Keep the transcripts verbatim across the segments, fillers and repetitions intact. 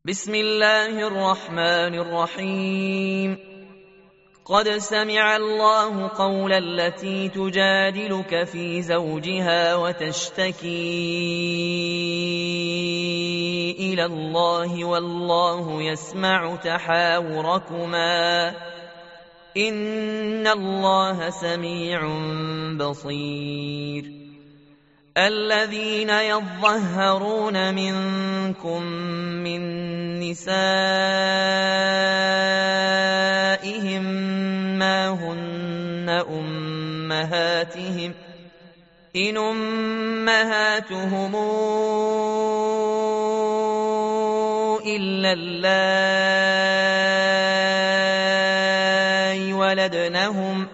بسم الله الرحمن الرحيم. قد سمع الله قول التي تجادلك في زوجها وتشتكي إلى الله والله يسمع تحاوركما إن الله سميع بصير. الذين يظهرون منكم من نسائهم ما هن أمهاتهم إن أمهاتهم إلا اللائي ولدنهم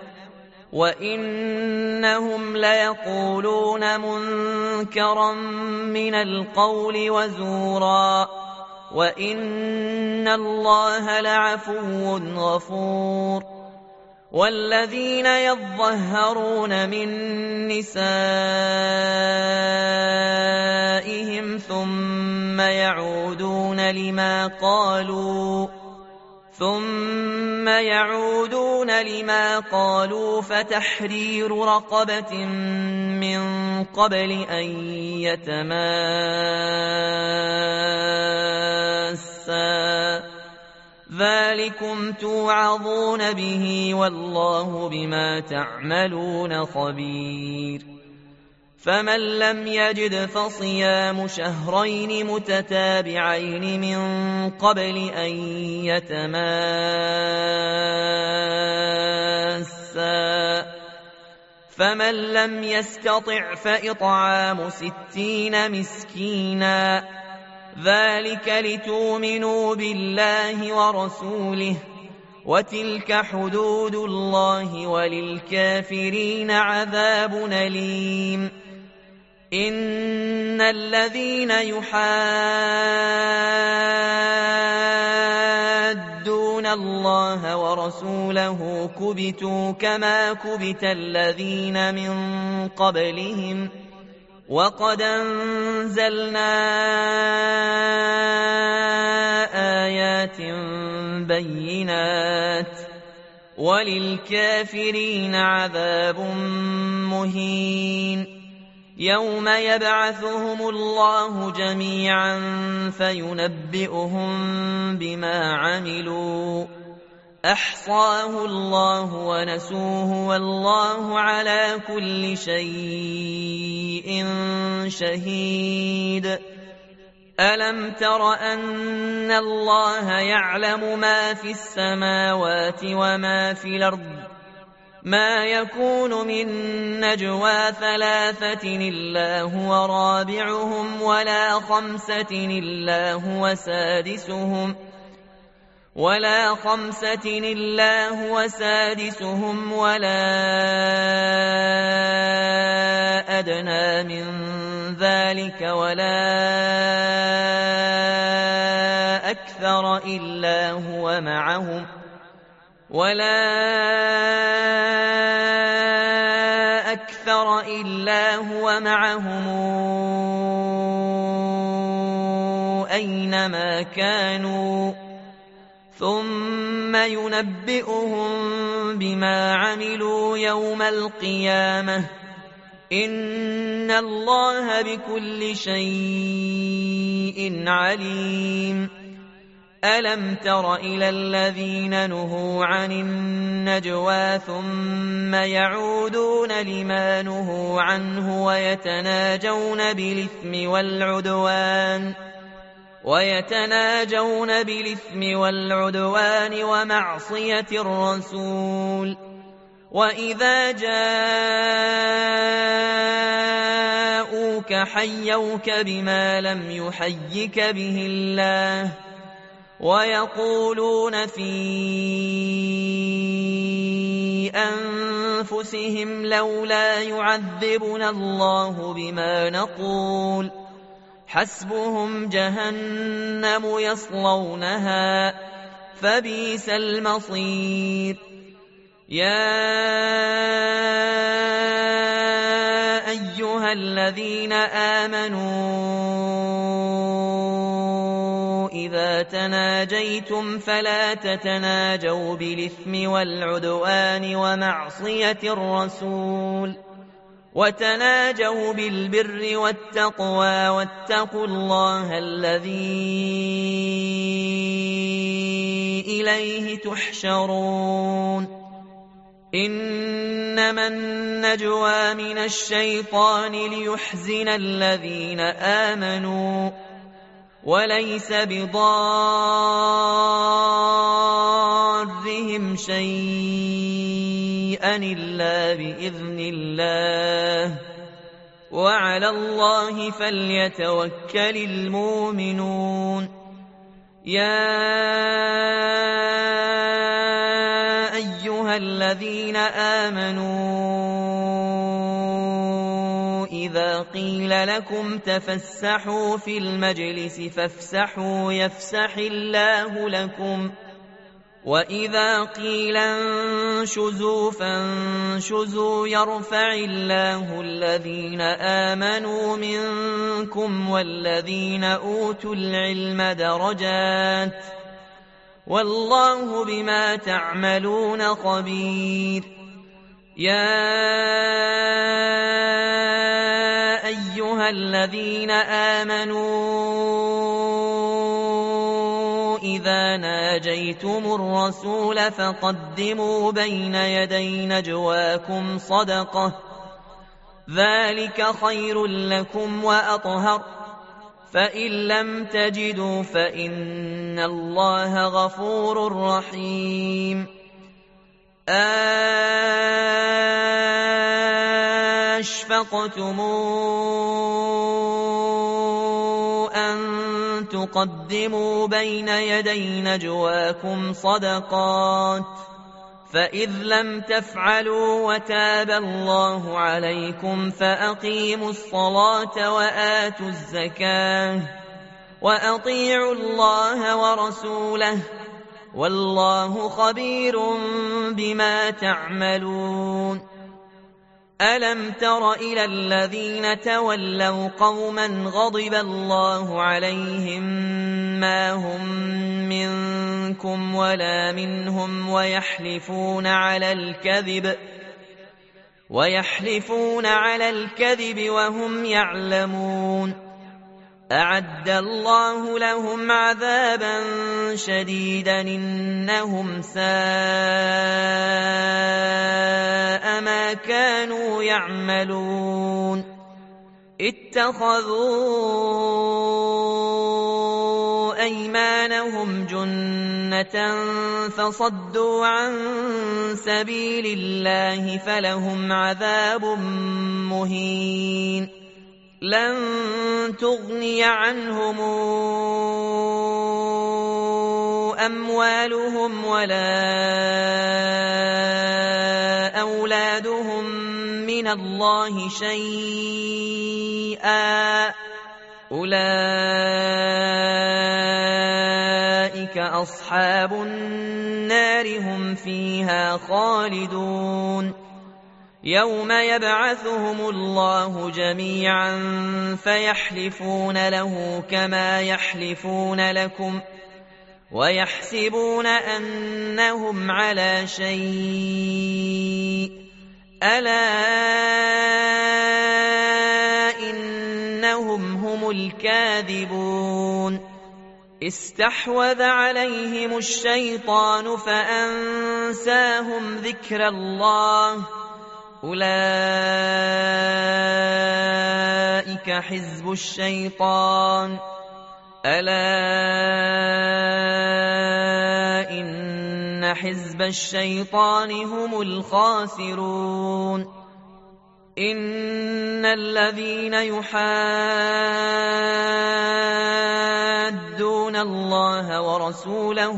وإنهم ليقولون منكرا من القول وزورا وإن الله لعفو غفور. والذين يظهرون من نسائهم ثم يعودون لما قالوا ثم يعودون لما قالوا فتحرير رقبة من قبل أن يتماسا ذلكم توعظون به والله بما تعملون خبير. فمن لم يجد فصيام شهرين متتابعين من قبل أن يتماسا فمن لم يستطع فإطعام ستين مسكينا ذلك لتؤمنوا بالله ورسوله وتلك حدود الله وللكافرين عذاب أليم. إن الذين يحادون الله ورسوله كبتوا كما كبت الذين من قبلهم وقد أنزلنا آيات بينات وللكافرين عذاب مهين. يوم يبعثهم الله جميعا فينبئهم بما عملوا أحصاه الله ونسوه والله على كل شيء شهيد. ألم تر أن الله يعلم ما في السماوات وما في الأرض ما يكون من نجوى ثلاثة إلا هو رابعهم ولا خمسة إلا هو سادسهم ولا خمسة إلا هو سادسهم ولا أدنى من ذلك ولا أكثر إلا هو معهم ولا أكثر إلا هو معهم أينما كانوا ثم ينبئهم بما عملوا يوم القيامة إن الله بكل شيء عليم. ألم تر إلى الذين نهوا عن النجوى ثم يعودون لما نهوا عنه ويتناجون بالإثم والعدوان ويتناجون بالإثم والعدوان ومعصية الرسول وإذا جاءوك حيوك بما لم يحيك به الله ويقولون في أنفسهم لولا يعذبنا الله بما نقول حسبهم جهنم يصلونها فبئس المصير. يا أيها الذين آمنوا إذا تناجيتم فلا تتناجوا بالإثم والعدوان ومعصية الرسول وتناجوا بالبر والتقوى واتقوا الله الذي إليه تحشرون إنما النجوى من الشيطان ليحزن الذين آمنوا وليس بضارهم شيئا إلا بإذن الله وعلى الله فليتوكل المؤمنون يا أيها الذين آمنوا إذا قيل لكم تفسحوا في المجلس فافسحوا يفسح الله لكم وإذا قيل انشزوا فانشزوا يرفع الله الذين آمنوا منكم والذين أوتوا العلم درجات والله بما تعملون خبير يا أيها الذين آمنوا إذا ناجيتم الرسول فقدموا بين يدي نجواكم صدقة ذلك خير لكم وأطهر فإن لم تجدوا فإن الله غفور رحيم أشفقتم أن تقدموا بين يدي نجواكم صدقات فإذ لم تفعلوا وتاب الله عليكم فأقيموا الصلاة وآتوا الزكاة وأطيعوا الله ورسوله والله خبير بما تعملون ألم تر إلى الذين تولوا قوما غضب الله عليهم ما هم منكم ولا منهم ويحلفون على الكذب ويحلفون على الكذب وهم يعلمون أعد الله لهم عذابا شديدا إنهم ساء ما كانوا يعملون اتخذوا أيمانهم جنة فصدوا عن سبيل الله فلهم عذاب مهين لن تغني عنهم أموالهم ولا أولادهم من الله شيئا أولئك أصحاب النار هم فيها خالدون يوم يبعثهم الله جميعا فيحلفون له كما يحلفون لكم ويحسبون أنهم على شيء ألا إنهم هم الكاذبون استحوذ عليهم الشيطان فأنساهم ذكر الله أولئك حزب الشيطان ألا إن حزب الشيطان هم الخاسرون إن الذين يحادون الله ورسوله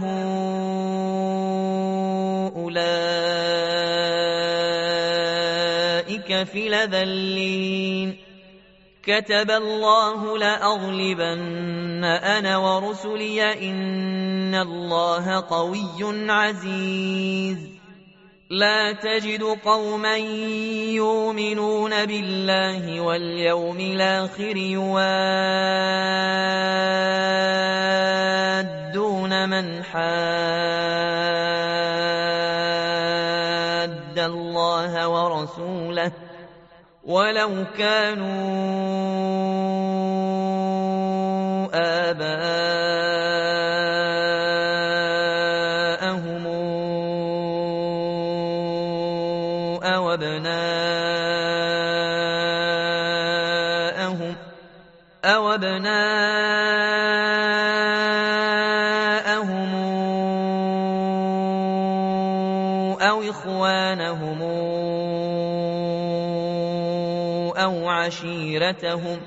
أولئك في الأذلين كتب الله لأغلبن أنا ورسلي إن الله قوي عزيز لا تجد قوما يؤمنون بالله واليوم الآخر من حاد الله ورسوله ولو كانوا آباءهم أو أبناءهم أو أبناءهم أو إخوانهم أو عشيرتهم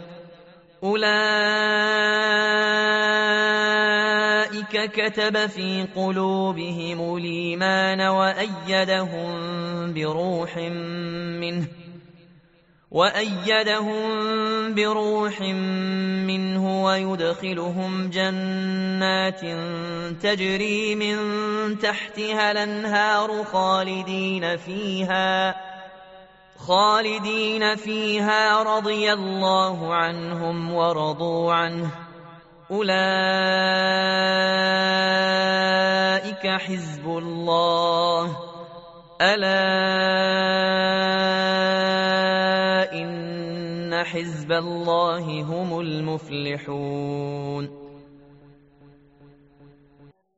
أولئك كتب في قلوبهم الإيمان وأيدهم بروح منه وأيدهم بروح منه ويدخلهم جنات تجري من تحتها الأنهار خالدين فيها خالدين فيها رضي الله عنهم ورضوا عنه أولئك حزب الله ألا إن حزب الله هم المفلحون